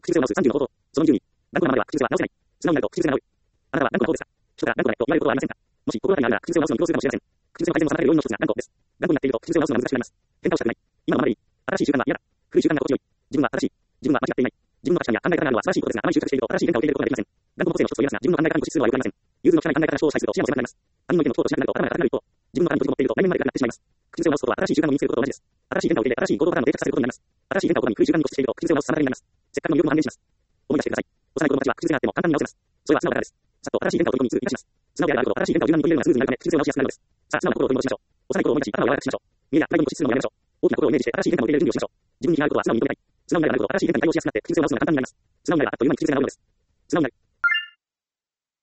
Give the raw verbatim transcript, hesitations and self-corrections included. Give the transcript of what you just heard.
口癖を直すさんじゅうの方法。そのにじゅうに。断固なまでは口癖は直せない。素直になると口癖が直る。あなたは断固の方ですか？人から断固だねと言われることはありませんか？もし心当たりがあるなら口癖を直すのに苦労するかもしれません。口癖の改善を妨げる要因の一つが断固です。断固になっていると口癖を直すのが難しくなります。変化をしたくない。今のままでいい。新しい習慣は嫌だ。古い習慣が心地よい。自分は正しい。自分は間違っていない。自分の価値観や考え方があるのは素晴らしいことですが、あまり執着していると新しい変化を受け入れることができません。断固の個性の一つと言えますが、自分の考え方に固執するのは良くありません。融通の利かない考え方が主を支配すると視野も狭くなります。他人の意見を聞こうとしなくなると頭が硬くなる一方、自分の殻に閉じこもっていると内面まで暗くなってしまいます。口癖を直すことは新しい習慣を身につけることと同じです。新しい変化を受け入れ、新しい行動パターンを定着させることになります。新しい変化を好み、古い習慣に固執していると口癖を直す妨げになります。せっかくの魅力も半減します。思い出してください。幼い子供たちは口癖があっても簡単に直せます。それは素直だからです。さっと新しい変化を取り込み、すぐに活かします。素直であるほど新しい変化を柔軟に取り入れるのがスムーズになるため、口癖を直しやすくなるのです。さあ、素直な心を取り戻しましょう。幼い頃を思い出し、頭を柔らかくしましょう。見えやプライドに固執するのをやめましょう。大きな心をイメージして新しい変化を受け入れる準備をしましょう。自分に気が合うことは素直に認めたい。素直になればなるほど新しい変化に対応しやすくなって口癖を直すのが簡単になります。素直になればあっという間に口癖が直るのです。素直になる。